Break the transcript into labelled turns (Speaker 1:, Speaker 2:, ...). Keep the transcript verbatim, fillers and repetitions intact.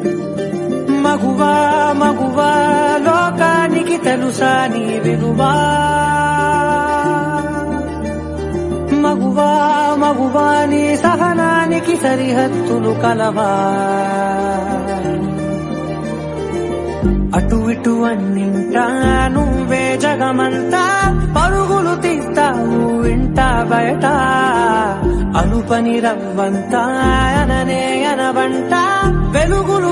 Speaker 1: మగువా మగువా లోకానికి తెలుసా నీ విలువా మగువా మగువా నీ సహనానికి సరిహద్దులు కలవా అటు ఇటు అన్నింటా నువ్వే జగమంతా పరుగులు తీస్తావు ఇంట బయట అలుపని రవ్వంతా అననే అనవంట వెలుగులు